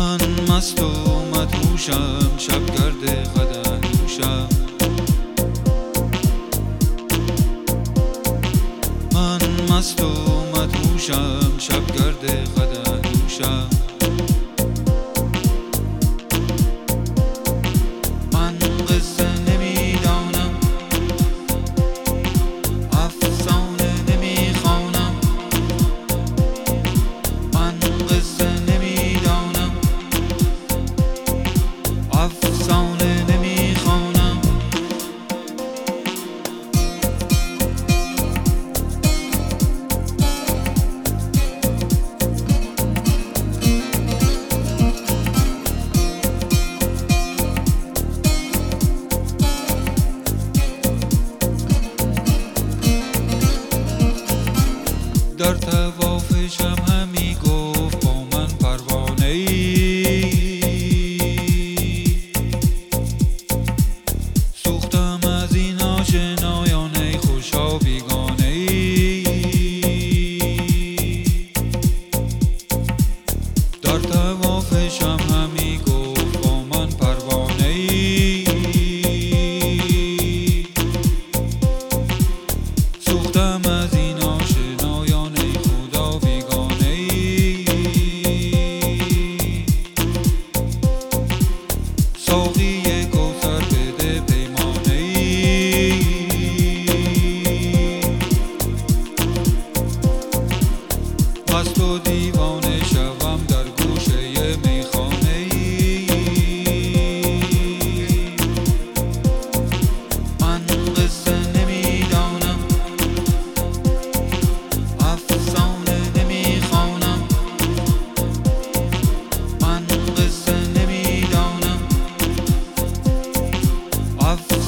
من مست و مدهوشم، شبگرد قدح نوشم. من مست و مدهوشم، شبگرد قدح نوشم. من قصه نمیدانم، افسانه نمیخوانم. من قصه نمیدانم، افسانه نمیخوانم. در طوافشم همی گفت با من پروانه ای. سوختم از این آشنایان ای خوشا بیگانه ای. در طوافشم همی گفت با من پروانه ای. سوختم از این آشنایان ای خدا بیگانه ای. ساقی کوثر بده پیمانه ای. مست و دیوانه شوم در گوشه میخانه ای. من قصه نمیدانم، افسانه نمیخوانم. من قصه نمیدانم، افسانه